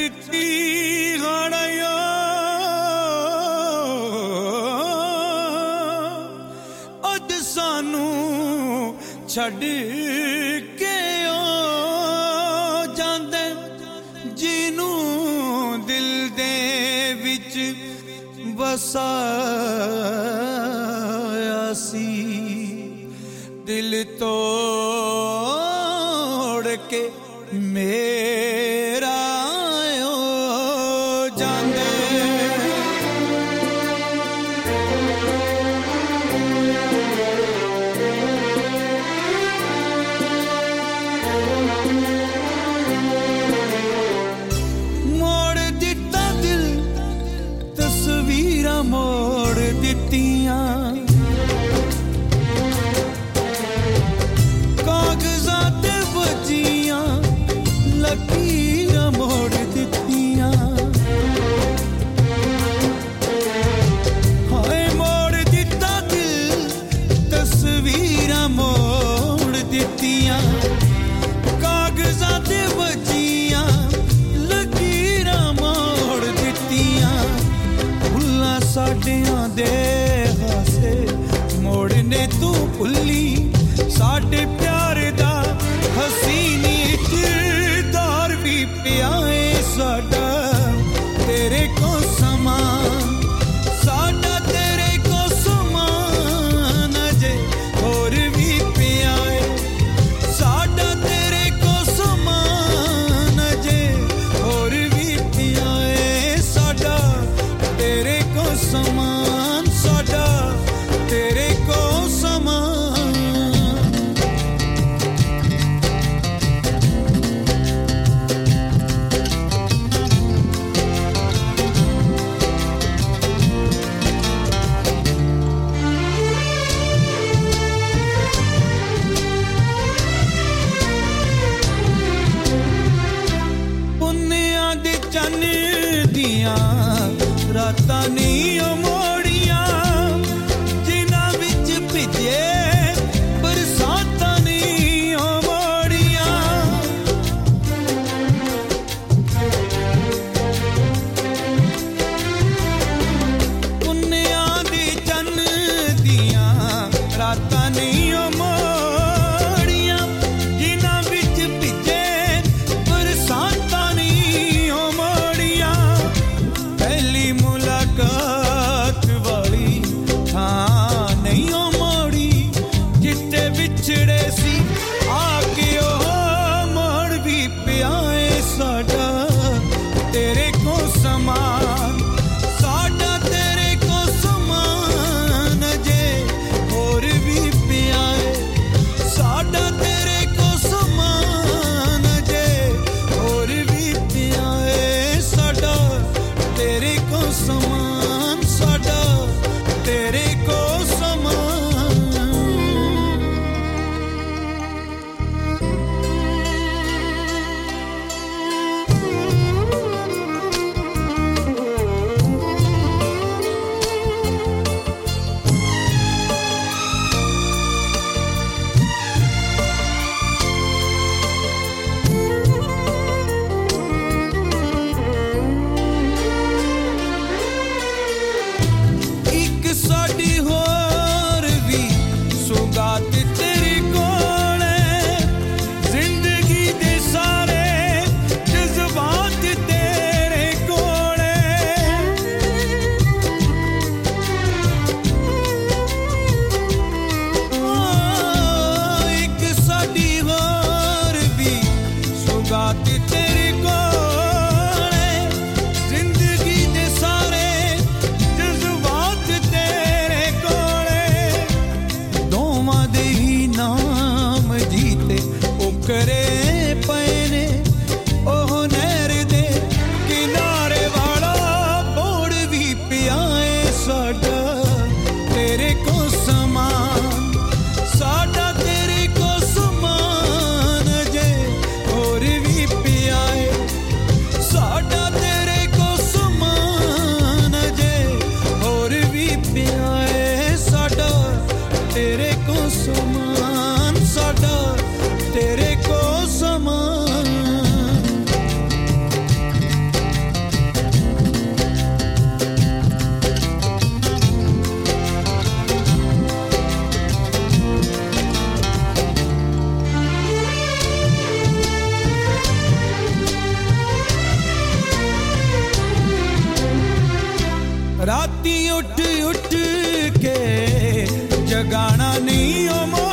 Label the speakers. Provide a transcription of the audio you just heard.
Speaker 1: ਦਿੱਤੀ ਗੜਿਆ ਅੱਜ ਸਾਨੂੰ ਛੱਡ ਕੇ ਉਹ ਜਾਂਦੇ ਜਿਹਨੂੰ ਦਿਲ ਦੇ ਵਿੱਚ ਵਸਾਇਆ ਸੀ दिल तोड़ के मेरा हो जाने मोड़ दिता दिल तस्वीरां मोड़ दित्तियां लकीरां मोड़ दित्तियां हाय मोड़ दिता दिल तस्वीरां मोड़ दित्तियां कागज़ां ते वजियां लकीरां मोड़ दित्तियां भुल्लां साडियां दे हासे मोड़ने तू भुल्ली साडे प्यार दा हसीनी किरदार भी पिया है साडा तेरे को समान साडा तेरे को समान अजे और भी पिया है साडा तेरे को समान अजे और भी पिया है साडा तेरे को समान साडा तेरे को समान रातां नहीं मोड़ियां जिन्हां विच भिजे बरसातां नहीं मोड़ियां पुन्नियां दी चन्न दियां रातां नहीं मोड़ियां जिन्हां विच भिजे बरसातां नहीं मोड़ियां पहली मुलाकात राती उठ उठ के जगाना नहीं ओ